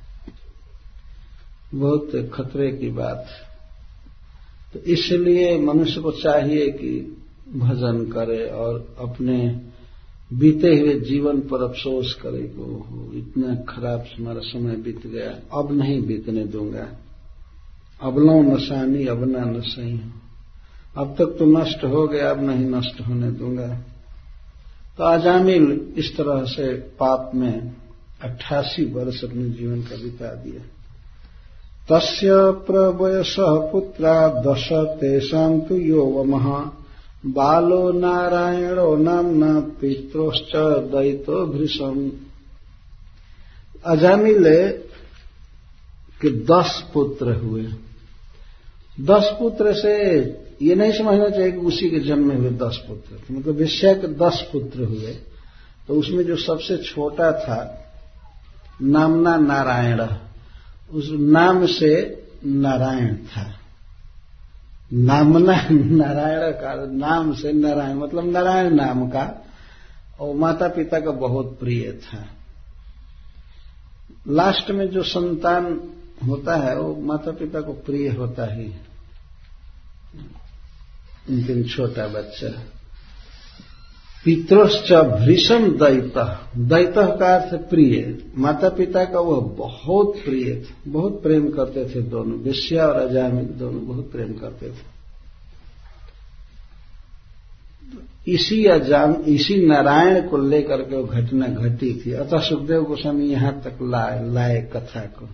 बहुत खतरे की बात। तो इसलिए मनुष्य को चाहिए कि भजन करे और अपने बीते हुए जीवन पर अफसोस करे कि इतना खराब हमारा समय बीत गया, अब नहीं बीतने दूंगा। अबलो नशानी अब ना नसही, अब तक तो नष्ट हो गया, अब नहीं नष्ट होने दूंगा। तो अजामिल इस तरह से पाप में 88 वर्ष अपने जीवन का बिता दिया। तस्य प्रवयसः पुत्रा 10 तेषां तु योवमः बालो नारायणो नाम्ना पित्रोश्च दैतो भृशम्। अजामिल के 10 पुत्र हुए। 10 पुत्र से ये नहीं समझना चाहिए कि उसी के जन्म में हुए 10 पुत्र थे, मतलब वेश्या के 10 पुत्र हुए। तो उसमें जो सबसे छोटा था नामना नारायण, उस नाम से नारायण था। नामना नारायण का नाम से नारायण मतलब नारायण नाम का, और माता पिता का बहुत प्रिय था। लास्ट में जो संतान होता है वो माता पिता को प्रिय होता ही है, लेकिन छोटा बच्चा। पितृश्च भृशम दैतः, दैतः का अर्थ प्रिय, माता पिता का वह बहुत प्रिय थे, बहुत प्रेम करते थे दोनों, वेश्या और अजामिल दोनों बहुत प्रेम करते थे। इसी नारायण को लेकर के वो घटना घटी थी। अतः सुखदेव गोस्वामी यहां तक लाए कथा को।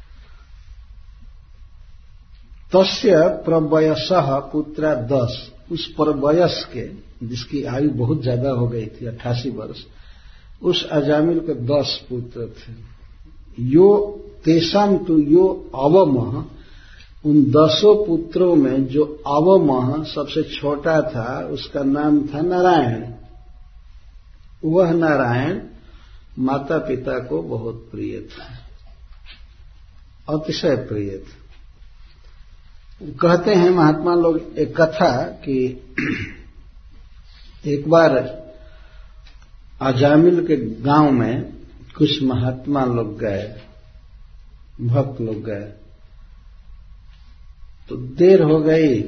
तस्य प्रवयसः पुत्रा 10, उस परवयस के जिसकी आयु बहुत ज्यादा हो गई थी 88 वर्ष, उस अजामिल के 10 पुत्र थे। यो तेषाम तु यो अवमः, उन 10 पुत्रों में जो अवमः सबसे छोटा था उसका नाम था नारायण। वह नारायण माता पिता को बहुत प्रिय था, अतिशय प्रिय था। कहते हैं महात्मा लोग एक कथा कि एक बार अजामिल के गांव में कुछ महात्मा लोग गए, भक्त लोग गए, तो देर हो गई,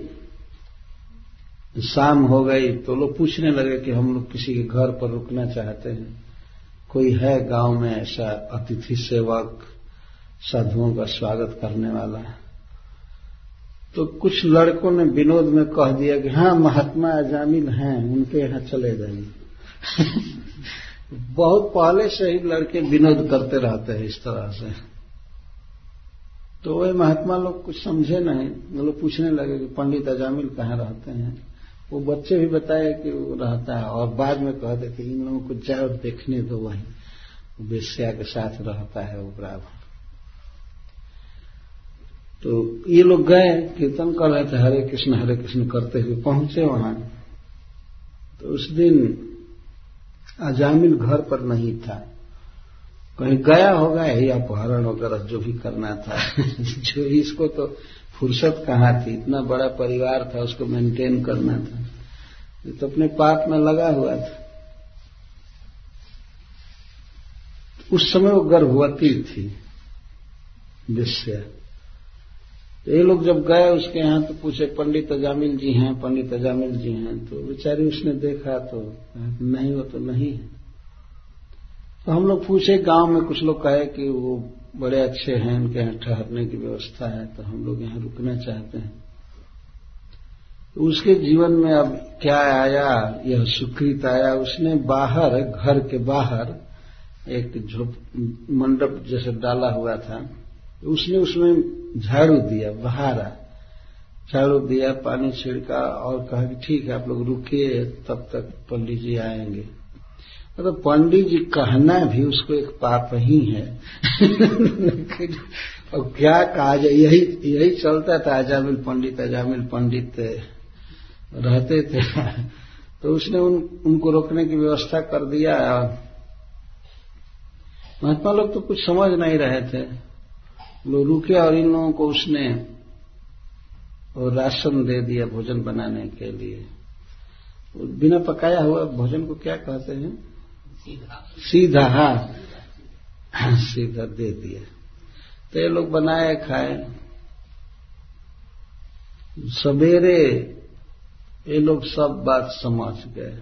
शाम हो गई, तो लोग पूछने लगे कि हम लोग किसी के घर पर रुकना चाहते हैं, कोई है गांव में ऐसा अतिथि सेवक, साधुओं का स्वागत करने वाला। तो कुछ लड़कों ने विनोद में कह दिया कि हाँ महात्मा अजामिल हैं, उनके यहां चले जाइए। बहुत पहले से ही लड़के विनोद करते रहते हैं इस तरह से। तो वे महात्मा लोग कुछ समझे नहीं, वो लोग पूछने लगे कि पंडित अजामिल कहाँ रहते हैं। वो बच्चे भी बताए कि वो रहता है, और बाद में कहते थे इन लोगों को जाओ देखने दो, वहीं वेश्या के साथ रहता है वो ब्राह्मण। तो ये लोग गए, कीर्तन कर रहे थे, हरे कृष्ण करते हुए पहुंचे वहां। तो उस दिन अजामिल घर पर नहीं था, कहीं गया होगा, यही अपहरण वगैरह जो भी करना था। जो इसको तो फुर्सत कहाँ थी, इतना बड़ा परिवार था, उसको मेंटेन करना था, ये तो अपने पाप में लगा हुआ था। उस समय वो गर्भवती थी वेश्या। तो ये लोग जब गए उसके यहां तो पूछे पंडित अजामिल जी हैं, पंडित अजामिल जी हैं। तो बेचारी उसने देखा तो नहीं, वो तो नहीं है। तो हम लोग पूछे, गांव में कुछ लोग कहे कि वो बड़े अच्छे हैं, उनके यहाँ ठहरने की व्यवस्था है, तो हम लोग यहाँ रुकना चाहते हैं। तो उसके जीवन में अब क्या आया, यह सुकृत आया, उसने बाहर, घर के बाहर एक मंडप जैसे डाला हुआ था, उसने उसमें झाड़ू दिया, बहारा झाड़ू दिया, पानी छिड़का और कहा कि ठीक है आप लोग रुकिए, तब तक पंडित जी आएंगे। मतलब पंडित जी कहना भी उसको एक पाप ही है। और क्या कहा जाए, यही चलता था। अजामिल पंडित रहते थे। तो उसने उनको रोकने की व्यवस्था कर दिया। महात्मा लोग तो कुछ समझ नहीं रहे थे, लोग रुके और इन लोगों को उसने और राशन दे दिया भोजन बनाने के लिए। बिना पकाया हुआ भोजन को क्या कहते हैं? सीधा। हाँ, सीधा दे दिया। तो ये लोग बनाए खाए। सवेरे ये लोग सब बात समझ गए।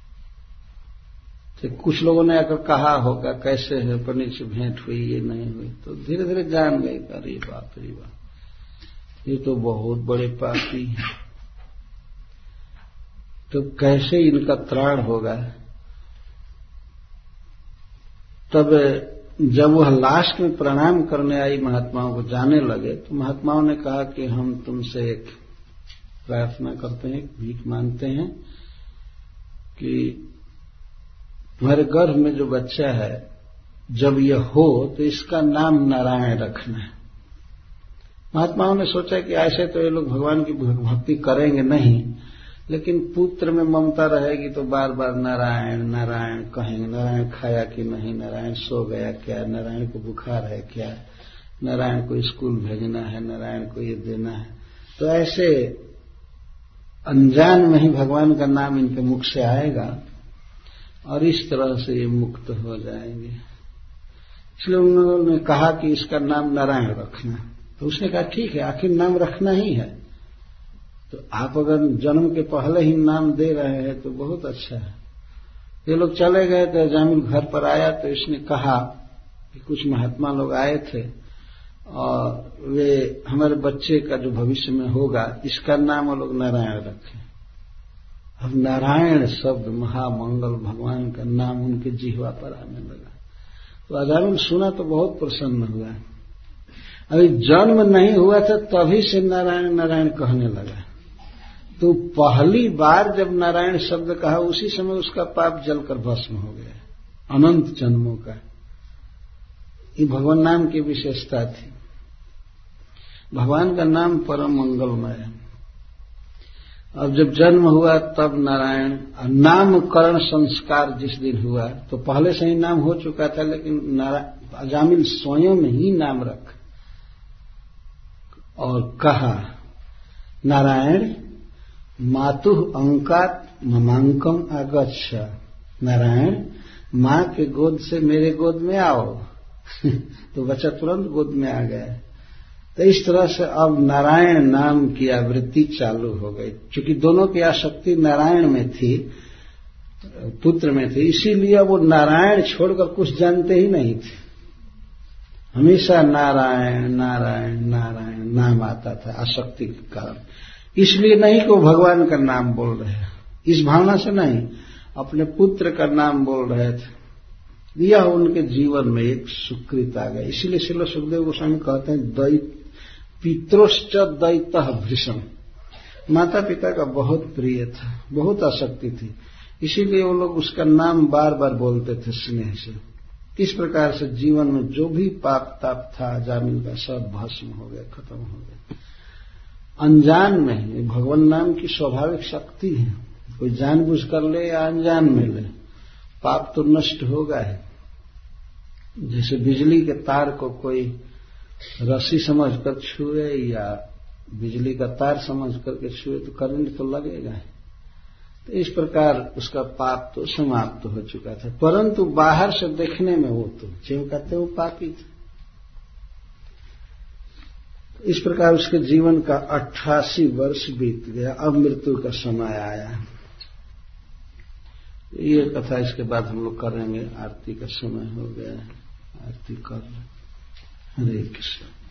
तो कुछ लोगों ने आकर कहा होगा कैसे है, पंडित से भेंट हुई, ये नहीं हुई। तो धीरे धीरे जान गए, अरे बाप रे बाप, ये तो बहुत बड़े पापी हैं। तो कैसे इनका त्राण होगा। तब जब वह लास्ट में प्रणाम करने आई, महात्माओं को जाने लगे, तो महात्माओं ने कहा कि हम तुमसे एक प्रार्थना करते हैं, भीख मांगते हैं कि तुम्हारे गर्भ में जो बच्चा है, जब यह हो तो इसका नाम नारायण रखना है। महात्माओं ने सोचा कि ऐसे तो ये लोग भगवान की भक्ति करेंगे नहीं, लेकिन पुत्र में ममता रहेगी तो बार बार नारायण नारायण कहेंगे। नारायण खाया कि नहीं, नारायण सो गया क्या, नारायण को बुखार है क्या, नारायण को स्कूल भेजना है, नारायण को ये देना है। तो ऐसे अनजान में ही भगवान का नाम इनके मुख से आएगा और इस तरह से ये मुक्त हो जाएंगे। इसलिए उन्होंने कहा कि इसका नाम नारायण रखना। तो उसने कहा ठीक है, आखिर नाम रखना ही है, तो आप अगर जन्म के पहले ही नाम दे रहे हैं तो बहुत अच्छा है। ये लोग चले गए तो जामिल घर पर आया तो इसने कहा कि कुछ महात्मा लोग आए थे और वे हमारे बच्चे का जो भविष्य में होगा इसका नाम वो लोग नारायण रखे। अब नारायण शब्द महामंगल भगवान का नाम उनके जिह्वा पर आने लगा। तो अजामिल सुना तो बहुत प्रसन्न हुआ। अभी जन्म नहीं हुआ था तभी से नारायण नारायण कहने लगा। तो पहली बार जब नारायण शब्द कहा उसी समय उसका पाप जलकर भस्म हो गया, अनंत जन्मों का। ये भगवान नाम की विशेषता थी। भगवान का नाम परम मंगलमय है। अब जब जन्म हुआ तब नारायण, नामकरण संस्कार जिस दिन हुआ तो पहले से ही नाम हो चुका था, लेकिन अजामिल स्वयं ही नाम रखा और कहा नारायण मातुः अंकात ममांकम आगच्छ। नारायण मां के गोद से मेरे गोद में आओ। तो बच्चा तुरंत गोद में आ गया। तो इस तरह से अब नारायण नाम की आवृत्ति चालू हो गई। क्योंकि दोनों की आसक्ति नारायण में थी, पुत्र में थी, इसीलिए वो नारायण छोड़कर कुछ जानते ही नहीं थे। हमेशा नारायण नारायण नारायण नाम आता था आसक्ति के कारण। इसलिए नहीं कि वो भगवान का नाम बोल रहे हैं, इस भावना से नहीं, अपने पुत्र का नाम बोल रहे थे। यह उनके जीवन में एक सुकृत आ गया। इसलिए श्रील सुखदेव गोस्वामी कहते हैं पितरोश्च दैतः भृशम। माता पिता का बहुत प्रिय था, बहुत आसक्ति थी, इसीलिए वो लोग उसका नाम बार बार बोलते थे स्नेह से। इस प्रकार से जीवन में जो भी पाप ताप था जामिल का सब भस्म हो गया, खत्म हो गया। अनजान में भगवान नाम की स्वाभाविक शक्ति है। कोई जानबूझ कर ले या अनजान में ले, पाप तो नष्ट होगा ही। जैसे बिजली के तार को कोई रस्सी समझकर छुए या बिजली का तार समझ करके छुए तो करंट तो लगेगा ही। तो इस प्रकार उसका पाप तो समाप्त हो चुका था, परंतु बाहर से देखने में वो तो जो कहते वो पापी था। इस प्रकार उसके जीवन का 88 वर्ष बीत गया। अब मृत्यु का समय आया। ये कथा इसके बाद हम लोग करेंगे। आरती का समय हो गया है, आरती कर लें। हरे कृष्ण।